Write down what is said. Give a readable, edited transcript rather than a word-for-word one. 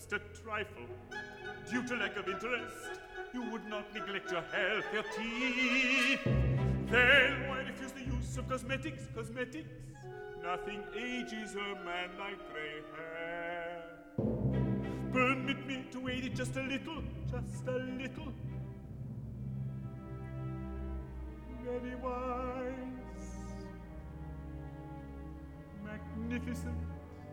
just a trifle. Due to lack of interest, you would not neglect your health, your teeth. Then why refuse the use of cosmetics? Cosmetics? Nothing ages a man like gray hair. Permit me to aid it just a little, just a little. Very wise, magnificent.